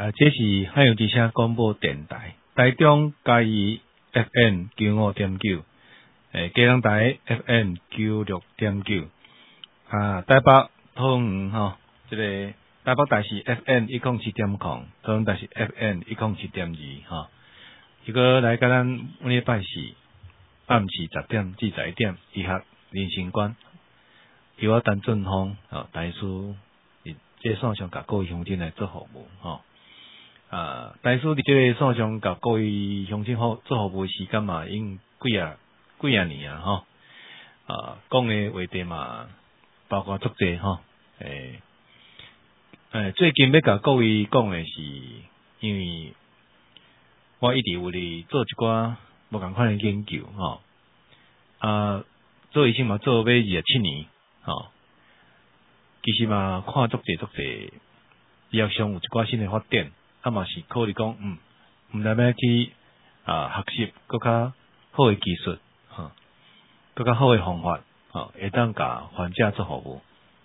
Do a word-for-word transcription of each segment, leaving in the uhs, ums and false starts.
啊，这是海洋之声广播电台，台中嘉义 F M 九五点九，诶，基隆台 F M 九六点九，啊，台北桃园吼，这个台北台是 F M 一零七点零，桃园台是 F M 一零七点二吼。如果来甲咱每礼拜四暗时十点至十一点，医学人生观，由我陈俊峰吼大师伫这线上甲各位乡亲来做服务吼。啊，大师伫这个线上甲各位乡亲好做服务的时间嘛，已经几啊几啊年啊吼。啊，讲的话题嘛，包括足济吼。诶、欸、诶，最近要甲各位讲的是，因为我一直有咧做一寡无共款的研究吼。啊，做医生嘛做要二十七年吼。其实嘛，看足济足济，医学上有一寡新的发展。啊嘛是考虑讲，嗯，毋知要去啊学习更较好的技术，哈，更较好的方法，哈，会当甲患者做服务。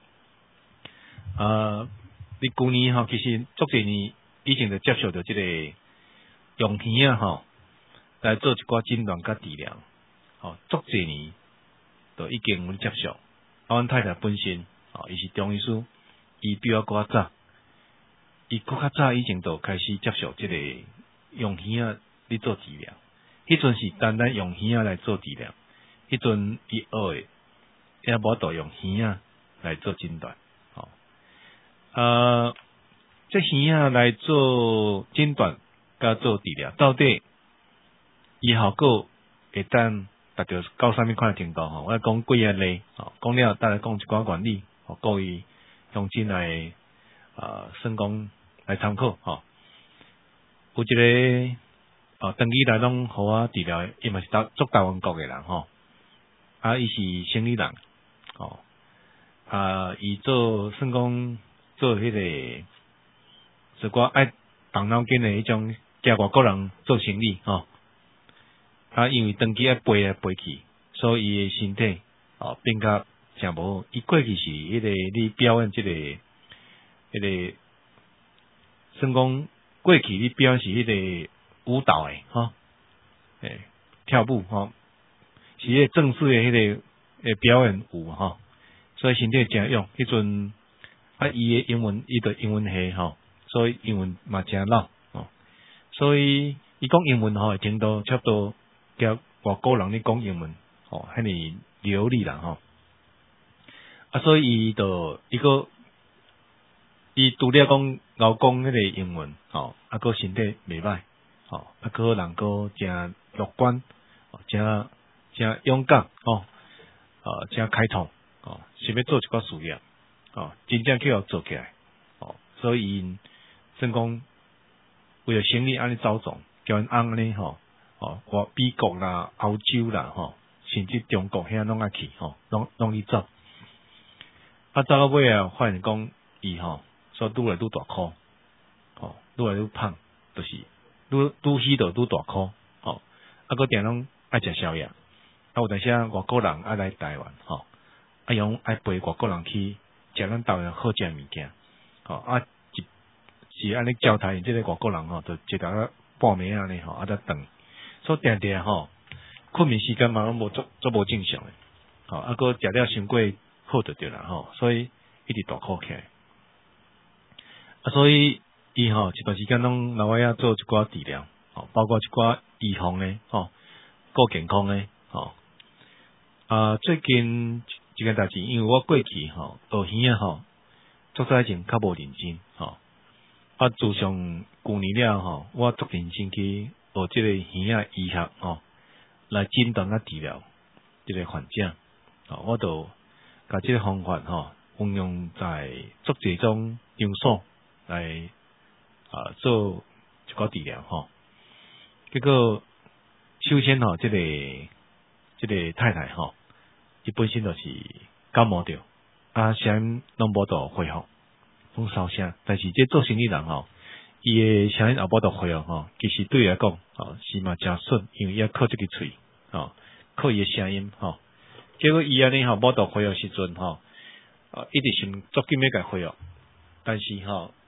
啊，你旧年吼，其实足侪年以前就接受到即个用耳啊吼来做一寡诊断甲治疗，吼，足侪年都已经有接受。啊，阮太太本身，吼，伊是中医师，伊比我搁较早。伊搁较早以前就开始接受即个用耳仔嚟做治疗，迄阵是单单用耳仔来做治疗，迄阵伊学诶也无度用耳仔来做诊断，吼、哦，啊，即耳仔来做诊断甲做治疗，到底伊效果会当达到到啥物款程度吼？我讲几啊例，吼，讲了再来讲一寡原理，吼，各位乡亲来。啊，算讲来参考吼，有一个啊，长期来拢互我治疗，伊嘛是台足台湾国诶人吼，啊，伊是生理人，吼，啊，伊做算讲做迄、那个，是我爱动脑筋诶迄种，加外国人做生理吼，啊，因为长期爱飞来飞去，所以伊诶身体哦变甲诚无好，伊过去是迄、那个你表演即、这个。迄、那个，算讲过去你表演是迄个舞蹈诶，吼，诶，跳舞吼，是迄个正式诶迄个诶表演舞吼，所以身体诚勇。迄阵啊，伊诶英文伊着英文系吼，所以英文嘛诚老吼，所以伊讲英文吼诶程度差不多，甲外国人咧讲英文吼，遐尼流利啦吼，啊，所以伊着伊个。伊除了讲敖讲迄个英文，吼，啊，个身体袂歹，吼，啊，个人个诚乐观，诚诚勇敢，吼，啊，诚开创，哦，想要做一寡事业，哦，真正去互做起来，哦，所以因算讲为了生意安尼走总，叫因翁安尼吼，哦，我美国啦、欧洲啦，吼，甚至中国遐拢爱去，吼，拢拢去走，啊，走到尾啊，发现讲伊吼。所以愈来愈大箍，吼，愈来愈胖，就是愈愈虚就愈大箍，吼，啊，个定拢爱食宵夜，啊，有当时啊外国人爱来台湾，吼，啊，用爱陪外国人去食咱台湾好食物件，吼，啊，是是安尼招待即个外国人吼，就一大半暝安尼吼，啊，才顿，所以定定吼，困眠时间嘛拢无足足无正常诶，吼，啊，个食了伤过好就对啦，吼，所以一直大箍起来。啊，所以伊吼一段时间拢来我遐做一寡治疗，吼，包括一寡预防诶，吼，顾健康诶，吼。啊，最近一件代志，因为我过去吼学耳啊吼，足早以前较无认真，吼。啊，自从去年了吼，我足认真去学即个耳啊医学吼，来诊断啊治疗即个患者，吼，我就甲即个方法吼运用在足侪种场所。来啊做一个治疗吼，结果首先吼，即、這个即、這个太太吼，伊本身就是感冒着，啊，声拢无度恢复，拢烧声。但是这做生意人吼，伊诶声音也无度恢复吼，其实对伊来讲吼是嘛诚损，因为伊要靠这个喙吼，靠伊诶声音吼。结果伊安尼吼无度恢复时阵吼，啊，一直想足紧要甲恢复，但是吼。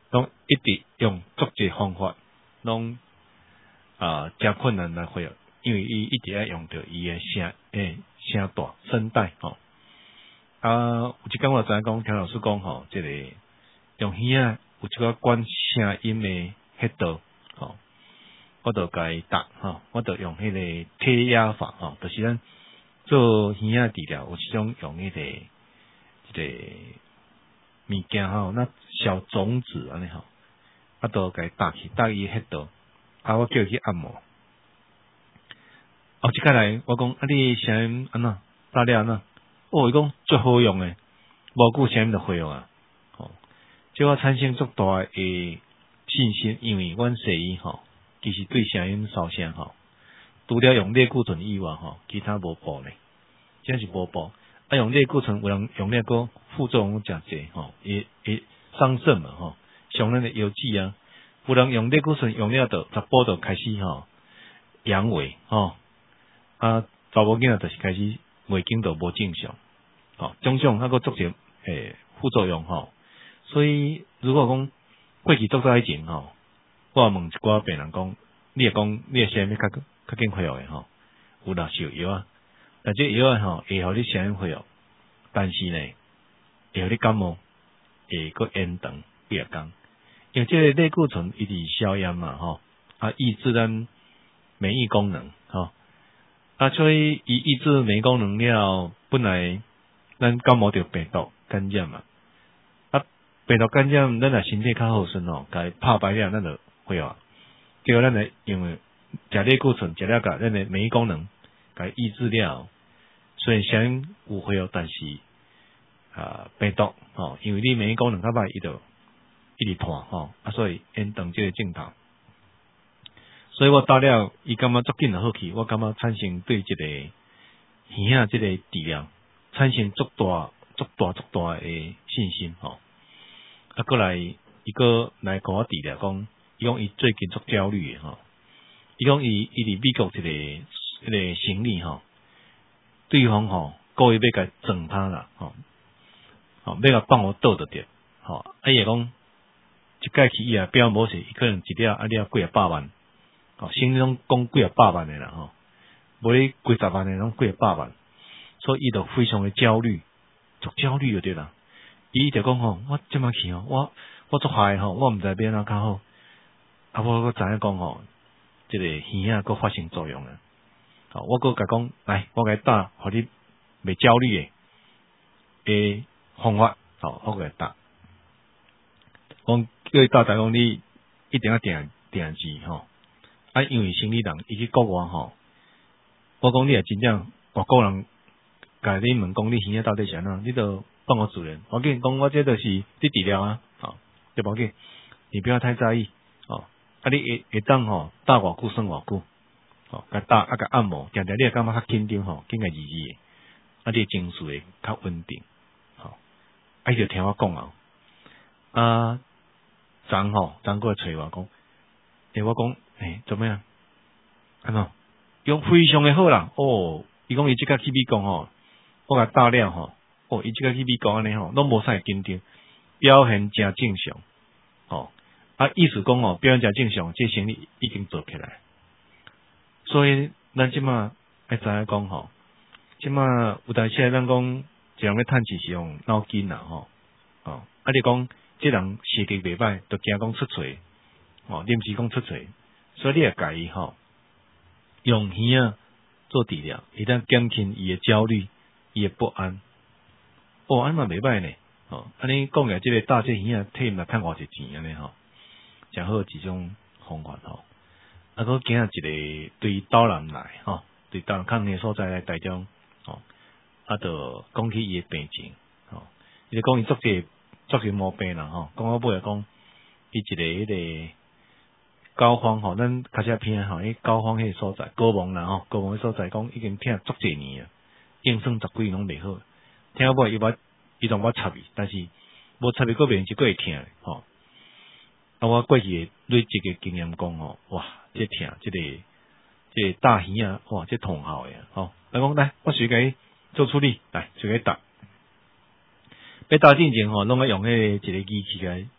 拢一直用足侪方法，拢啊真困难来恢复，因为伊一直要用到伊诶声诶声带声带吼。啊，有一工我知影讲，听老师讲吼，即、這个用耳仔有一个管声音诶迄道吼，我著甲伊搭吼，我著用迄个贴压法吼，就是咱做耳仔治疗有一种用迄、那个即、這个物件吼，那小种子安尼吼，啊，著甲伊搭去搭伊迄道，啊，我叫伊去按摩。后一摆来，我讲啊，你声音安怎搭了安怎？哦，伊讲最好用诶，无久声音就恢复啊。吼，即我产生足大诶信心，因为阮西医吼，其实对声音烧声吼，除了用类固醇以外吼，其他无补咧，真是无补。啊，用类固醇有人用了个副作用诚济吼，也也伤肾嘛吼，像咱诶腰子啊，有人用类固醇用了就十步就开始吼阳痿吼，啊查某囝仔就是开始月经就无正常，吼，种种那个足侪诶副作用吼，所以如果讲过去做在以前吼，我问一寡病人讲，你会讲你诶声音较较紧恢复诶吼，有啦是有药啊。但这药啊吼，会互你声音恢复，但是呢，会互你感冒，会个延长几啊工。因为这个类固醇伊是消炎嘛吼，啊抑制咱免疫功能吼，啊所以伊抑制免疫功能了，本来咱感冒着病毒感染嘛，啊病毒感染咱若身体较好顺吼，甲伊拍败了，咱就恢复。结果咱来因为食类固醇，食了甲咱的免疫功能甲伊抑制了。虽然声音有恢复，但是啊病毒吼，因为你免疫功能较歹，伊就一直拖吼，啊所以延长这个镜头。所以我到了，伊感觉足紧就好去，我感觉产生对这个耳仔这个治疗产生足大、足大、足大的信心吼。啊，过来伊个来甲我治疗，讲伊讲伊最近足焦虑的吼，伊讲伊伊伫美国一个一个行李吼。对方吼故意要甲整他啦，吼，吼要甲放我倒着点，吼，啊伊讲一届去以后表无势，伊可能一了啊了几啊百万，吼，心里拢讲几啊百万的啦，吼，无你几十万的拢几啊百万，所以伊就非常的焦虑，足焦虑就对啦。伊就讲吼，我即摆去吼，我我足害吼，我毋知要安怎较好，啊我佮知影讲吼，即、這个耳仔佮发生作用啊。好，我佮甲讲，来，我甲你打，互你袂焦虑诶诶方法，好，我甲你打。讲叫伊打，但讲你一定要定定志吼。啊，因为生理人伊去国外吼，我讲你也真正外国人甲你问讲你耳仔到底是安怎，你都帮我主人。我跟你讲，我这就是你治疗啊，好，对不起，你不要太在意，哦，啊，你会会当吼打偌久算偌久。吼，甲打啊，甲按摩，定定你会感觉较紧张吼，紧个字字诶，啊，你情绪会较稳定，吼，啊，伊就听我讲啊，啊，昨吼，昨过来找我讲，诶，我讲，诶，怎么样？安怎？用非常诶好啦，哦，伊讲伊即个去美国吼，我甲打了吼，哦，伊即个去美国安尼吼，拢无啥紧张，表现真正常，吼，啊，意思讲吼，表现真正常，这生理已经做起来。所以咱即马爱知影讲吼，即马有当时咱讲一人咧趁钱是用脑筋啦吼，哦，啊你讲即人视力袂歹，就惊讲出错，哦，临时讲出错，所以你也家己吼用耳仔做治疗，会当减轻伊诶焦虑，伊诶不安。哦，安嘛袂歹呢，哦，安尼讲起即个大这耳仔替毋来趁偌济钱安尼吼，诚好一种方法吼。啊，佮今仔一个对岛南来吼，对岛南较远所在来台中吼，啊，就讲起伊诶病情吼，伊就讲伊足济足济毛病啦吼，讲到尾来讲，伊一个迄个高方吼，咱卡车片吼，迄高方迄个所在，高峰啦吼，高峰迄所在讲已經聽足濟年啊，應算十幾年攏袂好，聽到尾伊話伊仲我插伊，但是無插伊嗰邊就過會聽吼。啊，我過去累積嘅經驗講吼，哇，這聽這個這個大耳啊，哇，這痛效嘅吼。來講來，我隨佢做處理，來隨佢打。要打之前吼，攏要用迄個一個機器來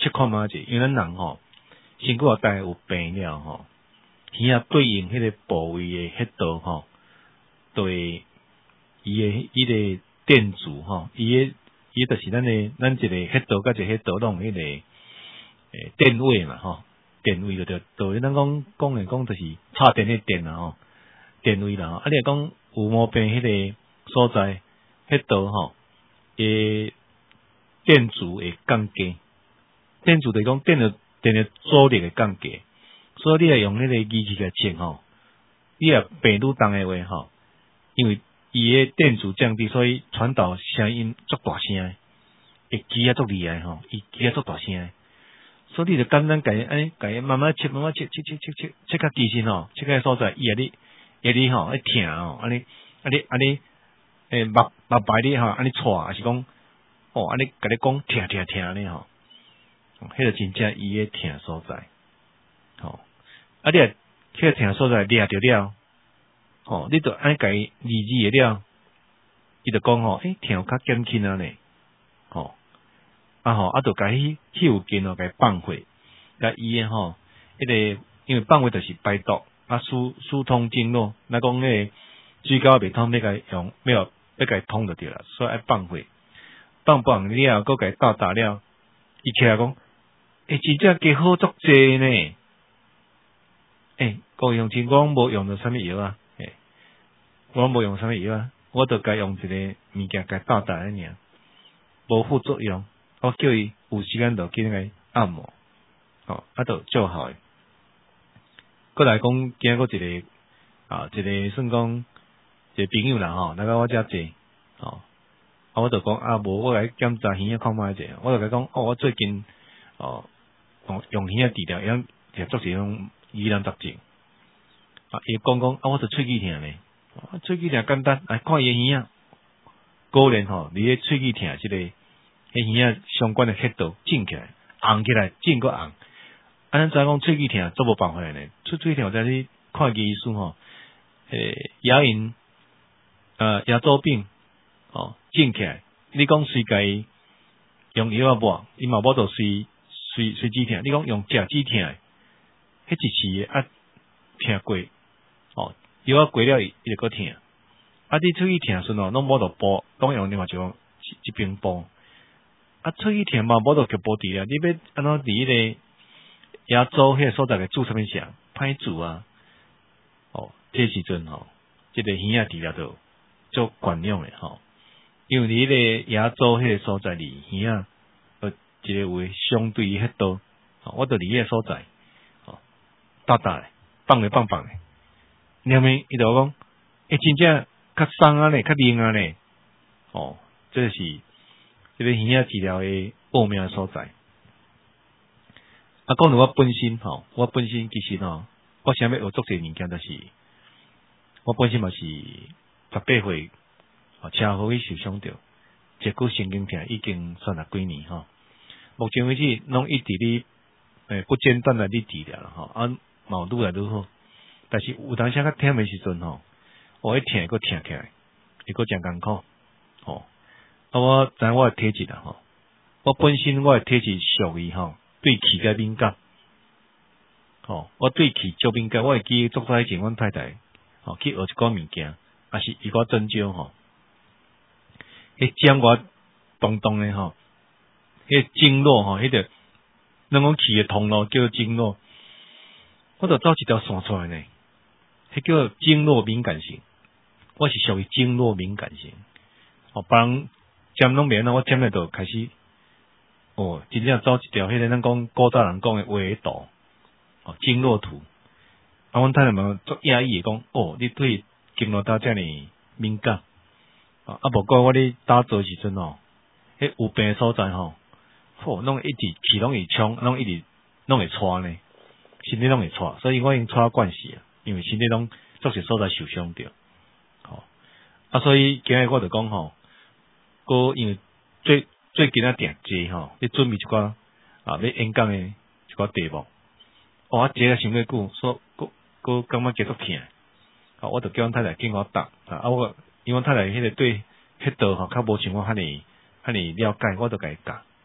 切看觅者，因为咱人吼身躯内有病了吼，耳仔对应迄个部位诶迄道吼，对伊诶伊个电阻吼，伊诶伊就是咱诶咱一个迄道甲一个迄道拢迄个诶电位嘛吼，电位就着就咱讲讲诶讲就是插电诶电啦吼，电位啦吼，啊你若讲有毛病迄个所在迄道吼，诶电阻会降低，电阻就是讲电的电的阻力会降低，所以你若用迄个仪器来测吼，你若病愈重诶话吼，因为伊诶电阻降低，所以传导声音足大声诶，会记啊足厉害吼，伊记啊足大声诶，所以你就简单甲伊安尼甲伊慢慢切慢慢切切切切切切较机身吼，切个所在伊啊你伊你吼会疼吼，安尼安尼安尼诶目目白你吼安尼错，还是讲哦安尼甲你讲疼疼疼安尼吼，迄个真正伊诶疼所在，吼啊你若迄个疼所在掠着了。哦，你著安尼甲伊理治会了，伊著讲吼，诶，疼有较减轻啊呢，吼，啊吼，啊著甲伊迄有劲哦，甲伊放血，甲伊诶吼，迄个因为放血著是排毒，啊疏疏通经络，咱讲迄个水沟未通，要甲伊用，要要甲伊通就对啦，所以爱放血，放放了，搁甲伊倒打了，伊起来讲，诶，真正加好足济呢，诶，各位乡亲，我无用着啥物药啊？我无用啥物药啊，我著该用一个物件甲倒打咧尔，无副作用。我叫伊有时间著紧来按摩，吼、哦，啊，著做好诶。过来讲，今日一个啊，一个算讲一个朋友啦吼，来到我遮坐，吼、哦，啊，我著讲啊，无我来检查耳仔看觅者，我著甲讲，哦，我最近哦用用耳仔治疗，样也做是种疑难杂症，啊，伊讲讲啊，我著喙齿疼咧。啊，喙齿疼简单，来看伊诶耳仔，果然吼，你诶喙齿疼即个迄耳仔相关诶血道震起来，红起来，震个红。啊，咱知影讲喙齿疼做无办法诶呢，喙喙疼在你看医师吼，诶，牙龈呃牙周病哦震起来，你讲随家用药啊抹，伊嘛无着随随随止疼，你讲用食止疼诶，迄一时啊疼过哦。药啊过了伊伊就搁疼，啊你喙齿疼时阵拢无着补，当用另外一种一边补，啊喙齿疼嘛无着局部治疗，你要安怎伫迄个牙周迄个所在个注啥物啥，歹注啊，哦，这时阵吼，即、这个耳仔治疗就足管用诶吼，因为你迄个牙周迄个所在离耳仔，呃，一个位相对迄度，哦，我着离迄个所在，哦，大大诶，放咧放放诶。后面伊就讲，诶、欸，真正较松啊呢，较灵啊呢，哦，这是这个耳仔治疗的奥妙所在。啊，讲到我本身吼，我本身其实吼，我想要学做些物件，就是我本身嘛是十八岁，哦，车祸去受伤着，结果神经痛已经算了几年吼，目前为止拢一直咧诶不间断的咧治疗啦吼，啊，嘛愈来愈好。但是有当时较忝诶时阵吼，我迄疼个疼起来，会个真艰苦，吼。啊，我知影我诶体质啦吼，我本身我诶体质属于吼对气较敏感，吼，我对气足敏感，我会记足早以前阮太太吼去学一个物件，也是伊个针灸吼，迄针我动动诶吼，迄经络吼，迄个咱讲气诶通路叫做经络，我著走一条线出来呢。迄叫经络敏感型，我是属于经络敏感型。哦，别人针拢免啊，我针咧就开始，哦，真正走一条迄个咱讲古早人讲诶画图，哦，经络图。啊，阮太太嘛足讶异诶讲，哦，你对经络刀遮尔敏感，啊，啊，无过我咧打坐时阵哦，迄有病诶所在吼，吼，拢一直气拢会冲，拢一直拢会喘呢，身体拢会喘，所以我已经喘惯势啊。因为身体拢足些所在受伤着，吼、哦、啊，所以今日我就讲吼，个因为最最近啊定济吼，你准备一寡啊要演讲诶一寡题目，哦，我坐啊想过久，所个个感觉继续疼，啊，我就叫阮太太跟我答，啊，我因为阮太太迄个对迄道吼较无像我遐尼遐尼了解，我就甲伊答，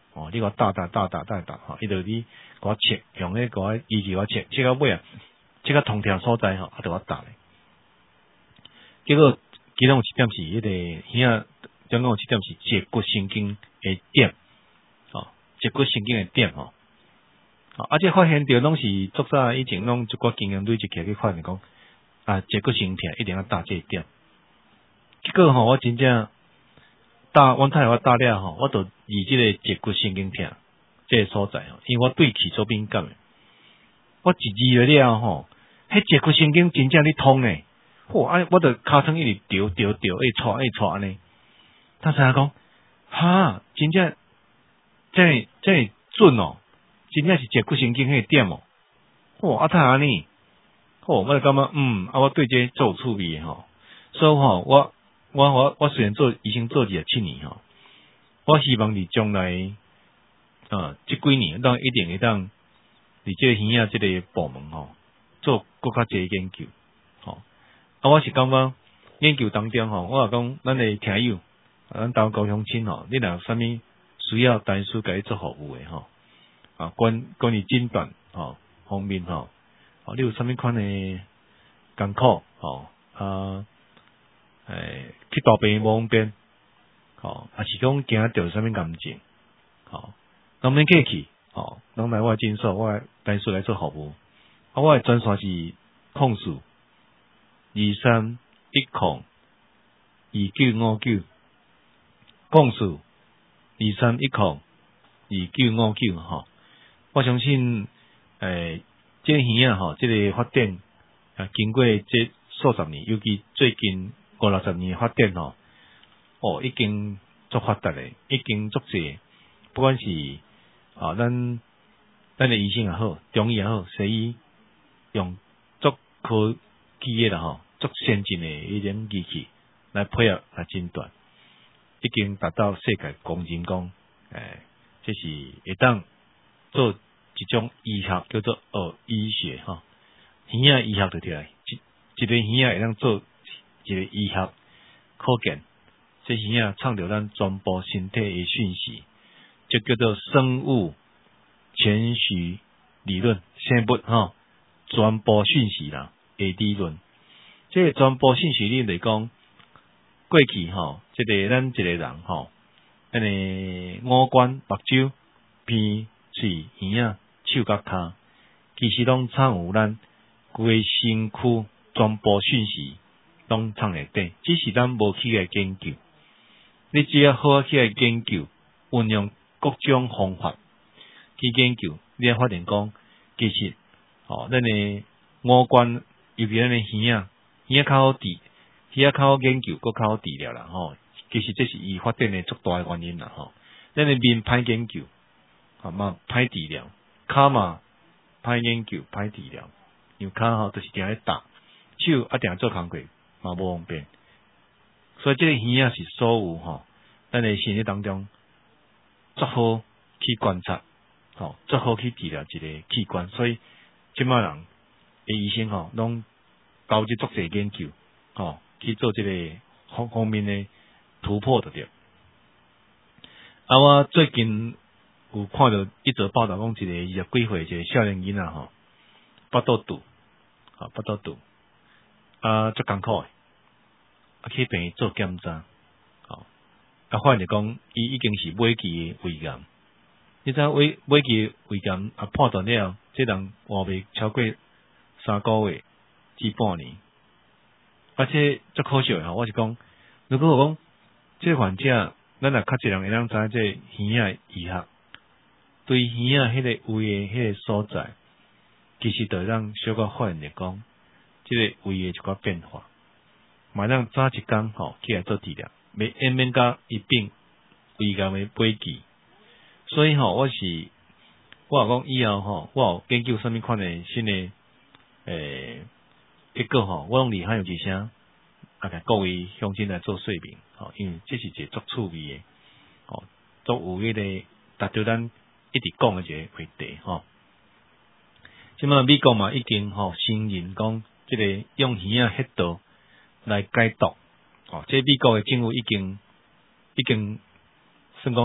哦，你甲我打打打打打打，吼，伊就你甲我切，用迄甲我医治我切，切到尾啊，切到痛痛所在吼，啊，着我打咧。结果其中有一点是迄、那个耳仔，总共有一点是截骨神经的点，吼、哦，截骨神经的点吼。哦，啊，这发现着拢是作者以前拢一寡经验累积起来去发现讲，啊，截骨神经一定要打这一点。结果吼、哦，我真正打，阮太太我打了吼，我就以即个截骨神经痛这个所在吼，因为我对气做敏感的，我一二了吼，迄截骨神经真正咧通诶。嚯！啊，我着尻川一直调调调，一戳一戳安尼。他才讲，哈，真正这这准哦，真正是截骨神经迄个点哦。嚯！啊，太安尼，嚯！我就感觉，嗯，啊，我对这做有趣味吼。所以吼，我我我我虽然做医生做二十七年吼，我希望伫将来，啊，这几年当一定会当伫这个耳仔这个部门吼，做更较侪研究，吼。啊，我是感觉研究当中吼，我也讲咱的听友，咱投高乡亲吼，你若有啥物需要单师甲你做服务的吼，啊，关关于诊断吼方面吼，哦，你有啥物款的艰苦吼啊，诶，去大病无方便，吼，啊是讲惊着啥物癌症，吼，咱免客气，吼，咱来我诊所，我单师来做服务，啊，我的专线是控诉。二三一空二九五九，控诉二三一空二九五九吼，我相信诶，这个耳仔吼，这个发展啊，经过这数十年，尤其最近五六十年的发展吼，哦，已经足发达嘞，已经足济，不管是啊，咱咱的医生也好，中医也好，西医用足科技的啦吼。足先进的迄种仪器来配合来诊断，已经达到世界公认讲，诶，这是会当做一种医学叫做学医学吼，耳仔医学就起来，一一个耳仔会当做一个医学可见，这耳仔创造咱全部身体的讯息，就叫做生物全息理论，生物吼，全部讯息啦的理论。这个传播信息力来讲，过去吼，这个咱一个人吼，安尼五官、目睭、鼻、嘴、耳仔、手甲骹，其实拢藏有咱规身躯传播讯息，拢藏内底，只是咱无去来研究。你只要好去来研究，运用各种方法去研究，你会发现讲，其实吼，咱的五官，尤其咱的耳仔。耳仔较好治，耳仔较好研究，搁较好治疗啦吼。其实这是伊发展的足大的原因啦吼。咱的面歹研究，啊嘛歹治疗，骹嘛歹研究，歹治疗。因为骹吼就是定咧打，手啊定做工课嘛无方便。所以这个耳仔是所有吼，咱的身体当中足好去观察，吼足好去治疗一个器官。所以即摆人的医生吼拢。投入足侪研究，吼、哦、去做这个方方面的突破就对。啊，我最近有看到一则报道，讲一个二十几岁一个少年囡仔吼，腹肚肚，啊腹肚肚，啊足艰苦的，啊去病院做检查，吼、哦，啊发现讲伊已经是尾期的胃癌，你知尾尾期胃癌啊判断了，这人活袂超过三个月。至半年，而且足可惜吼，我是讲，如果我讲这个患者，咱若较侪人会当知这耳仔医学，对耳仔迄个胃的迄个所在，其实就让小可发现着讲，这个胃的一寡变化，马上早一工吼起来做治疗，免免免甲一并胃癌的尾期，所以吼，我是我讲以后吼，我有研究什么款的新的诶。结果吼，我拢离喊有一声，啊，甲各位乡亲来做说明，吼，因为这是一个足趣味的，吼，足有迄个达到咱一直讲的一个话题，吼。即马美国嘛已经吼承认讲，即个用耳仔黑道来解毒，吼，即美国的政府已经已经算讲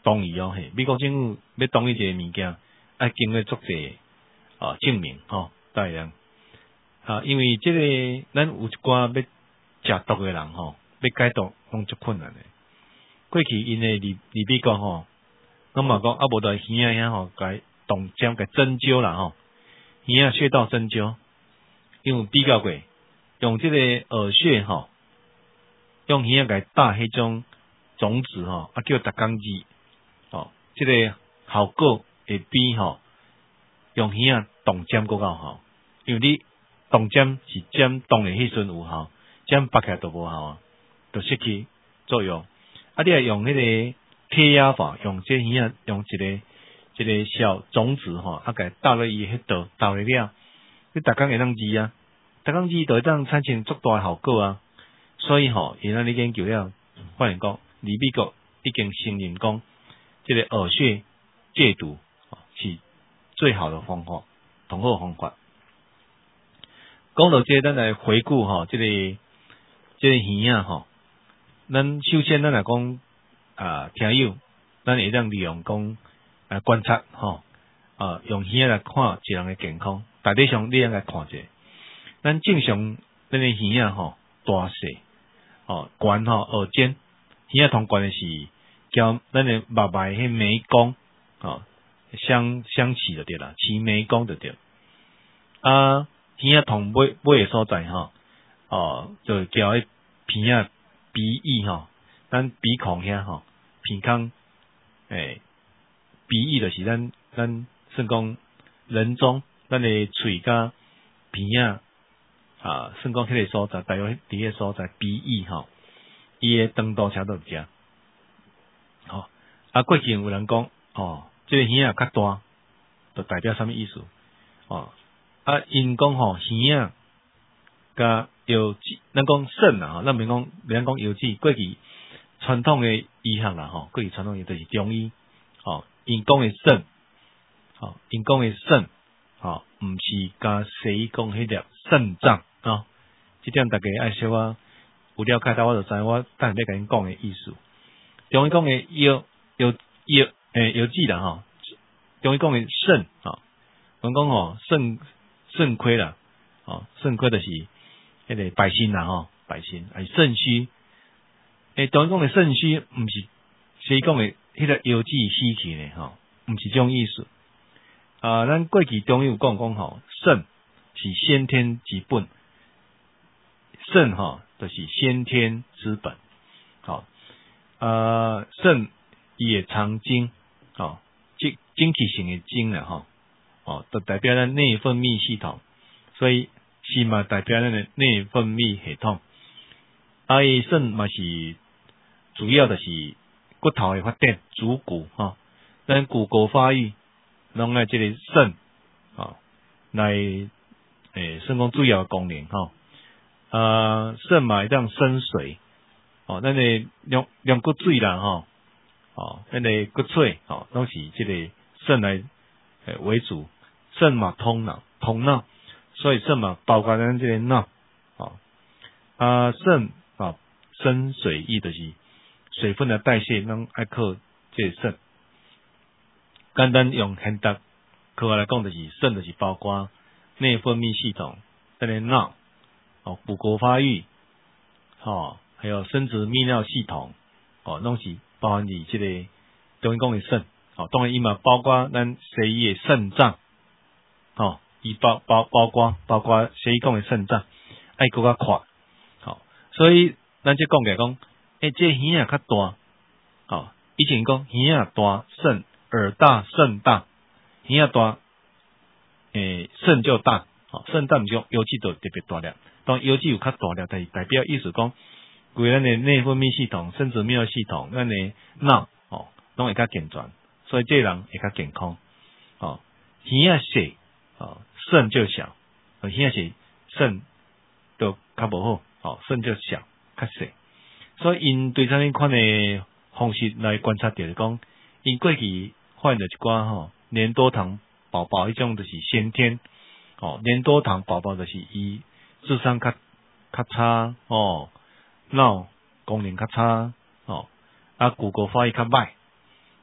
同意哦，嘿，美国政府要同意一个物件，爱经过足侪啊证明吼，当然啊，因为即、这个咱有一寡要食毒的人吼，要解毒拢足困难的。过去因为离离美国吼，拢嘛讲啊，无在耳仔遐吼，甲动针甲针灸啦吼，耳仔穴道针灸，因为比较过，用即个耳穴吼，用耳仔甲打迄种种子吼，啊叫达纲剂，哦，即、这个效果会比吼用耳仔动针更较好，因为你动针是针动的迄阵有效，针拔起来都无效啊，就失去作用。啊，你也用迄个贴压法，用这耳仔用一个一个小种子吼，啊，甲倒咧伊迄度倒咧了，你逐工会当治啊，逐工治就会当产生足大效果啊。所以吼，现在你研究了，发现讲，伫美国已经承认讲，这个耳穴戒毒是最好的方法，同好方法。讲到这，咱来回顾吼，这个这个耳仔吼。咱首先，咱来讲啊，听友，咱会当利用讲啊观察吼，啊用耳仔来看一人的健康。大体上，你应该看者，咱正常咱的耳仔吼大细，哦悬吼耳尖，耳仔同悬的是交咱的目脉迄眉弓，哦相相似就对啦，齐眉弓就对。啊，耳仔同尾尾的所在吼，哦就交迄鼻仔。鼻翼吼，咱鼻孔遐吼，鼻孔诶，鼻翼就是咱咱算讲人中，咱的喙甲鼻仔啊，算讲迄个所在，大约伫个所在鼻翼吼，伊的长度差不多遮。吼啊，过去有人讲哦，这个耳仔较大，就代表什么意思？哦啊，因讲吼耳仔甲腰子，咱讲肾啊，咱免讲免讲腰子。过去传统的医学啦，吼，过去传统的就是中医，吼，因讲的肾，吼，因讲的肾，吼，毋是甲西医讲迄粒肾脏啊。即点大家爱小可有了解到，我就知我等下要甲因讲的意思。中医讲的腰腰腰诶腰子啦，吼，中医讲的肾，吼，阮讲吼肾肾亏啦，吼，肾亏就是。迄个百姓啦吼，百姓哎肾虚，诶，中医讲的肾虚，毋是西医讲的迄个腰子死去呢吼，毋是这种意思。啊，咱过去中医有讲讲吼，肾是先天之本，肾吼就是先天之本，好，啊，肾也藏精，吼，精精气性的精啦吼，哦，就代表咱内分泌系统，所以。是嘛，代表咱的内分泌系统，啊，伊肾嘛是主要的是骨头的发展，主骨吼，咱骨骼发育，拢爱这个肾，吼，来诶，肾讲主要的功能吼，啊，肾嘛会当生水，哦，咱的两两骨水啦吼，哦，咱的骨髓，吼，拢是这个肾来诶为主，肾嘛通脑，通脑。所以肾嘛，包括咱这个脑，哦，啊肾啊生水液就是水分的代谢，拢爱靠这个肾。简单用现代科学来讲，就是肾就是包括内分泌系统，咱的脑，哦骨骼发育，哦还有生殖泌尿系统，哦拢是包含伫这个中医讲的肾，哦当然伊嘛包括咱西医的肾脏，哦。伊包包包括包括西医讲的肾脏，爱搁较宽，好，所以咱即讲起讲，诶，这耳仔较大，好，以前讲耳仔大，肾耳大肾大，耳仔大，诶，肾就大，好，肾大毋是讲腰子就特别大粒，当腰子有较大粒，但是代表意思讲，规咱的内分泌系统、生殖泌尿系统、咱的脑，哦，拢会较健全，所以这人会较健康，哦，耳仔细。哦，肾就小，而现在是肾都较无好，哦，肾就小，较细，所以因对啥物款的方式来观察到讲，因过去发现着一寡吼黏多糖宝宝，迄种就是先天，哦，黏多糖宝宝就是伊智商较较差，哦，脑功能较差，哦，啊骨骼发育较歹，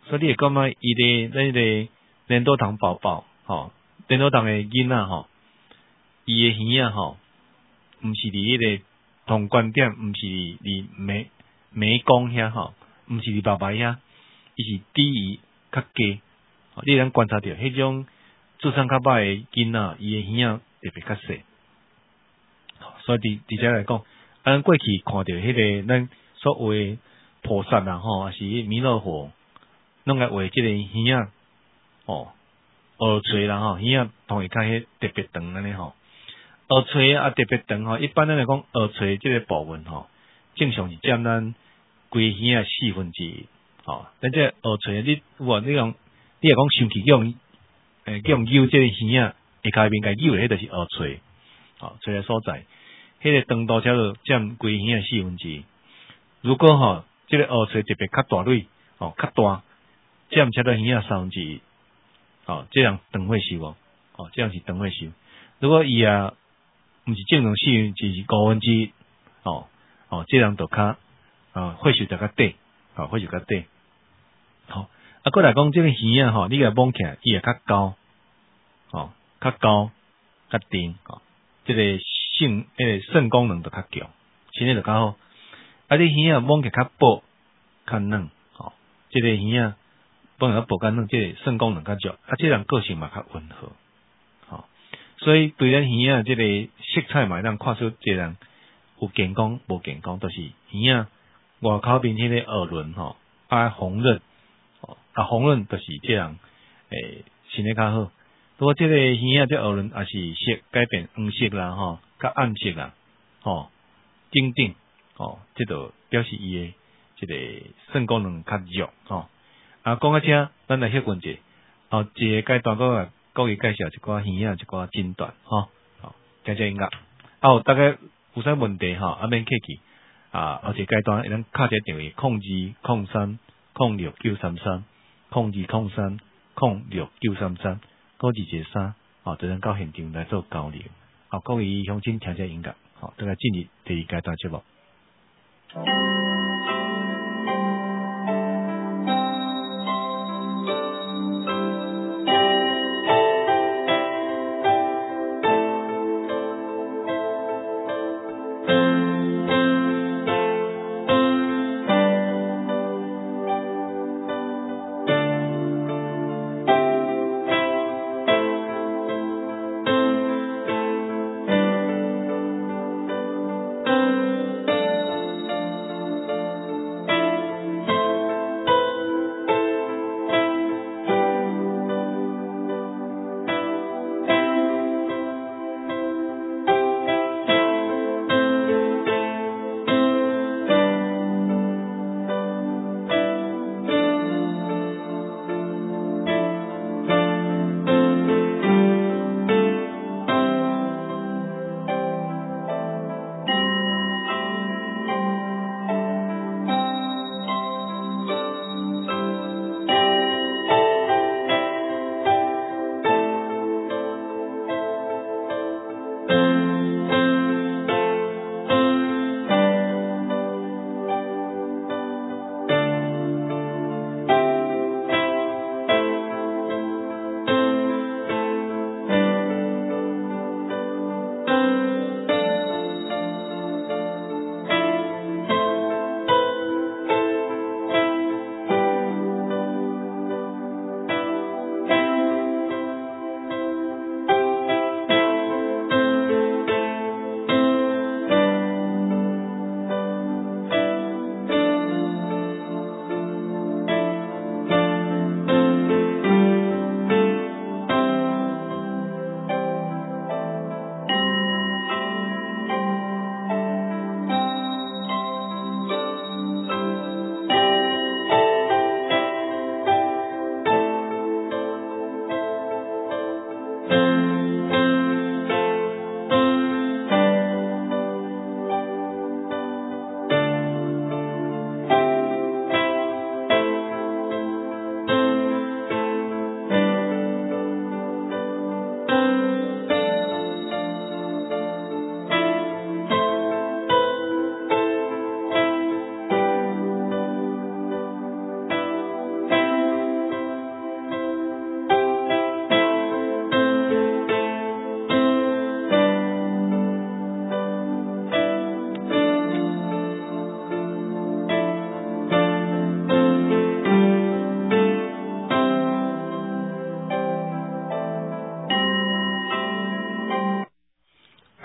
所以你会感觉伊的那个连多糖宝宝，吼，连多糖的囡仔吼，伊的耳啊吼，毋是伫迄个同观点，毋是伫眉眉弓遐吼，毋是伫爸爸遐，伊是低于较低。你能观察到迄种智商较歹的囡仔，伊的耳啊特别较细。所以伫伫遮来讲，咱过去看到迄个咱所谓菩萨啊吼，还是弥勒佛，拢爱画即个耳啊，哦，耳垂啦吼，耳啊同会较迄特别长安尼吼。耳垂啊特别长吼，一般咱来讲耳垂即个部分吼，正常是占咱规耳啊四分之一，吼。但这耳垂你有无你讲，你若讲想起用诶用揪即个耳啊，下骹面甲揪诶，迄就是耳垂，吼，垂诶所在。迄个长度才做占规耳诶四分之一。如果吼，即、這個耳垂特別較大蕊，吼較大，占才做耳仔三分之一，吼，這樣長會收哦，吼，這樣是長會收。如果伊啊，毋是正常四分之一，是五分之一，吼，吼，這樣就較啊，會收就較短，吼，會收較短，吼。啊，過來講，即個耳仔吼，你甲摸起來，伊會較高，吼，較高，較長，吼，即、這個性，迄個腎功能就較強，身體就較好。啊，你耳仔摸起較薄、較軟，吼，即、這個耳仔摸起較薄、較軟，即、這個腎功能較弱，啊，即人個性嘛較溫和，吼。所以對咱耳仔即個色彩嘛，咱看出即人有健康無健康，都、就是耳仔外口邊迄個耳輪吼，啊紅潤，吼，啊紅潤就是即人誒身體較好。如果即個耳仔即耳輪也是色改變黃色啦，吼，較暗色啦，吼，等等。哦，即就表示伊誒即個腎功能較弱吼。啊，講到遮，咱來歇困者，後一個階段擱來各位介紹一寡耳仔一寡診斷吼。好，聽隻音樂。啊，有大家有啥問題吼，啊免客氣。啊，後一個階段咱敲一個電話，空二空三空六九三三，空二空三空六九三三，嗰二一三，哦，就咱到現場來做交流。好，各位鄉親聽隻音樂，好，大家進入第二階段節目。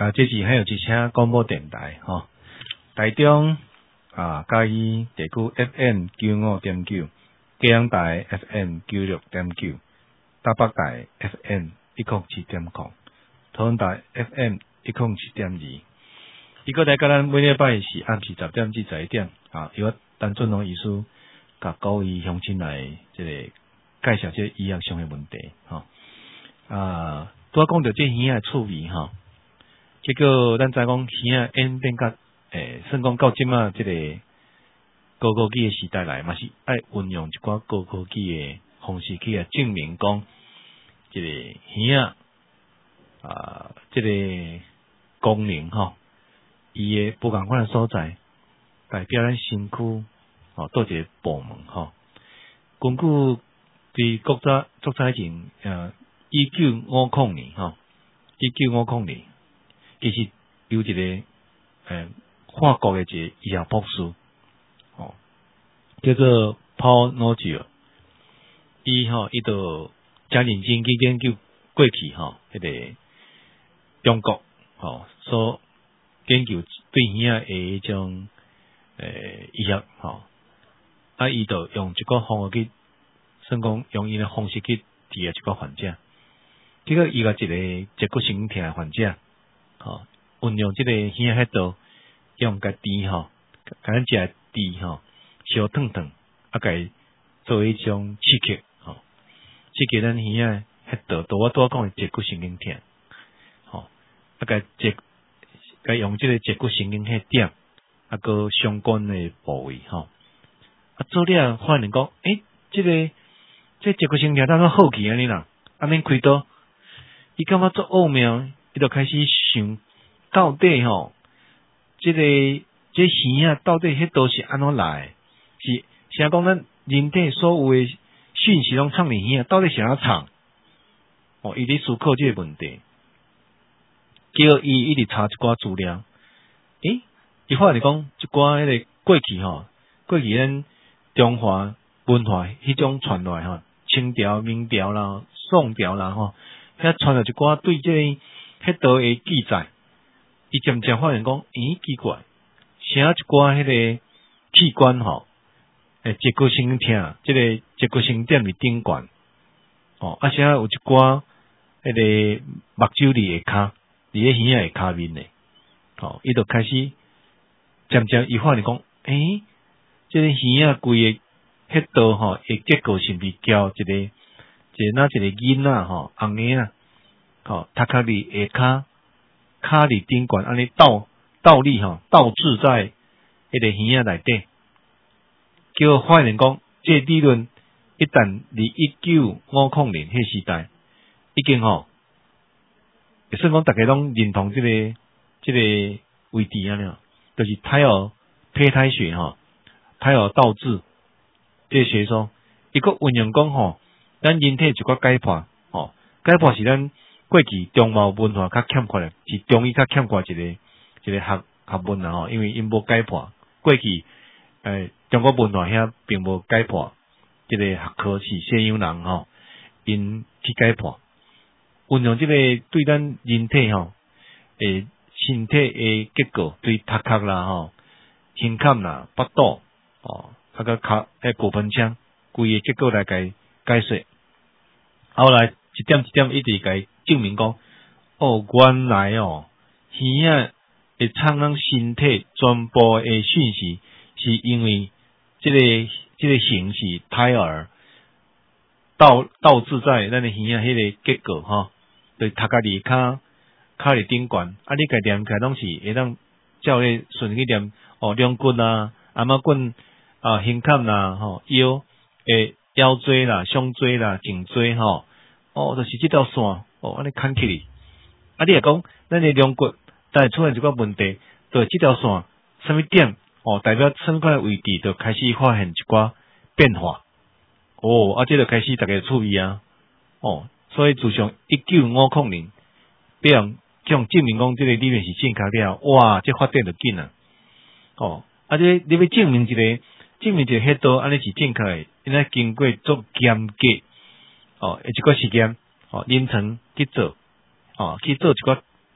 啊，这是还有一车广播电台吼，台中啊，嘉义地区 F M 九五点九，嘉阳台 F M 九六点九，台北台 F M 一零七点零，桃园台 F M 一零七点二。伊个来甲咱每礼拜是暗时十点至十一点啊，由陈俊龙医师甲各位乡亲来即个介绍即个医学上的问题吼。啊，拄仔讲到即耳仔趣味吼，结果咱知讲耳仔演变甲诶，算讲到即马即个高科技的时代来，嘛是爱运用一寡高科技的方式去啊证明讲即个耳仔啊，即个功能吼。伊诶不共款诶所在，代表咱身躯吼倒一个部门吼。根据伫国早足早前呃一九五零年吼，一九五零年，其实有一个诶、呃、法国诶一个医学博士吼，叫做 Paul Nogier， 伊吼伊就真认真去研究过去吼迄个中国吼所研究对耳仔诶迄种诶医学吼，啊，伊就用一个方法去，算讲用伊诶方式去治疗一个患者。结果伊个一个脊骨神经痛诶患者，吼，运用即个耳仔迄度，用个甜吼，甲咱食诶甜吼，烧烫烫，啊，甲伊做一种刺激吼，刺激咱耳仔迄度，拄我拄我讲诶脊骨神经痛，吼，啊，甲脊该用即个脊骨神经迄点，啊个相关的部位吼，啊做了发现讲，诶，即、这个即脊骨神经当个好奇安尼啦，啊免开刀，伊感觉做奥妙，伊就开始想到底吼，即、这个即耳仔到底迄度是安怎来？是是讲咱人体所有的讯息拢藏伫耳仔，到底是安怎藏？哦，伊伫思考即个问题。叫伊一直查一寡资料，诶，伊发现讲一寡迄个过去吼，过去咱中华文化迄种传来吼，清朝、明朝啦、宋朝啦吼，遐传来一寡对这迄道诶记载，伊渐渐发现讲，咦，奇怪，写一寡迄个器官吼，诶，脊骨神经痛，即个脊骨神经点伫顶悬，哦，啊，写有一寡迄个目睭伫下骹。伫咧耳仔下骹面咧，吼，伊就开始渐渐伊发现讲，诶，即、这个耳仔规个迄道吼，诶结构是毋是交一个，一个哪一个囡仔吼，红眼啊，吼，头壳伫下骹，骹伫顶悬，安尼倒倒立吼，倒置在迄个耳仔内底，结果发现讲，即、这个理论一旦伫一九五零年迄时代，已經吼。也算讲大家拢认同即、这个即、这个位置安尼，就是胎儿胚胎学吼，胎儿倒置这个学说，伊个运用讲吼，咱人体一个解剖吼，解剖是咱过去中华文化较欠缺的，是中医较欠缺一个一个学学问啦吼，因为因无解剖，过去诶中国文化遐并无解剖，即、这个学科是西洋人吼，因去解剖。运用即个对咱人体吼，诶，身体诶结构，对头壳啦吼、胸腔啦、腹肚哦，啊个脚诶骨盆腔，规个结构来解解说。后来一点一点一直解证明讲，哦，原来哦，耳仔会藏咱身体全部诶讯息，是因为即、这个即、这个形是胎儿倒倒置在咱诶耳仔迄个结构吼。对头壳伫骹，骹伫顶悬，啊！你家念起来拢是会当照咧顺去念哦，两骨啊、阿妈骨啊、胸腔啦、吼腰诶腰椎啦、胸椎啦、颈椎吼，哦，就是即条线哦，安尼牵起哩。啊，你若讲咱诶两骨，但会出现一个问题，就即条线什么点哦，代表什么款诶位置，就开始发现一寡变化。哦，啊，即就开始大家注意啊，哦。所以自从一九五零年，别人将证明讲这个理论是正确了，哇，这发展就紧啊！哦，啊，这你要证明一个，证明一个迄道安尼是正确的，应该经过做严格，哦，一个实验，哦，临床去做，哦，去做一个